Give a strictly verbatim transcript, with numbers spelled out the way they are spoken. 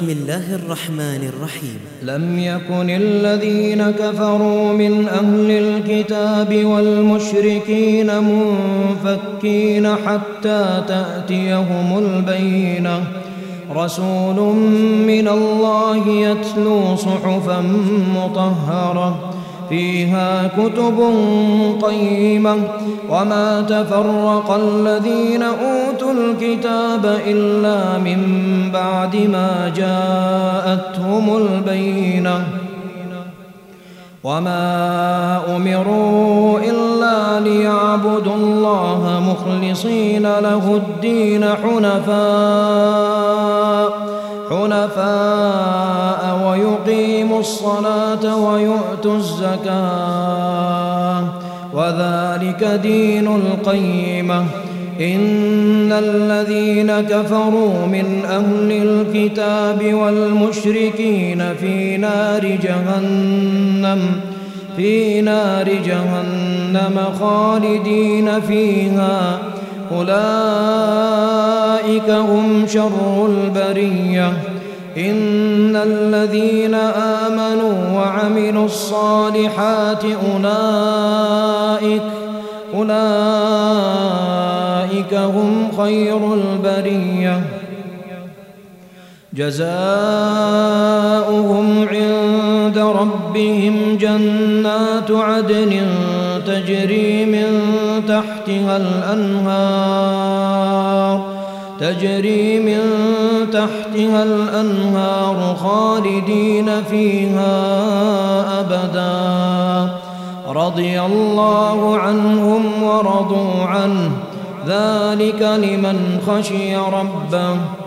بسم الله الرحمن الرحيم. لم يكن الذين كفروا من أهل الكتاب والمشركين منفكين حتى تأتيهم البينة رسول من الله يتلو صحفا مطهرة فيها كتب قيمة وما تفرق الذين أوتوا الكتاب إلا من بعد ما جاءتهم البينة وما أمروا إلا ليعبدوا الله مخلصين له الدين حنفاء حنفاء ويقيموا الصلاة ويؤتوا الزكاة وذلك دين القيمة. إن الذين كفروا من أهل الكتاب والمشركين في نار جهنم في نار جهنم خالدين فيها أولئك هم شر البرية. إن الذين آمنوا وعملوا الصالحات أولئك أولئك هم خير البرية جزاؤهم عند ربهم جنات عدن تجري من تحتها الأنهار تجري من تحتها الأنهار خالدين فيها أبدا رضي الله عنهم ورضوا عنه ذلك لمن خشي ربه.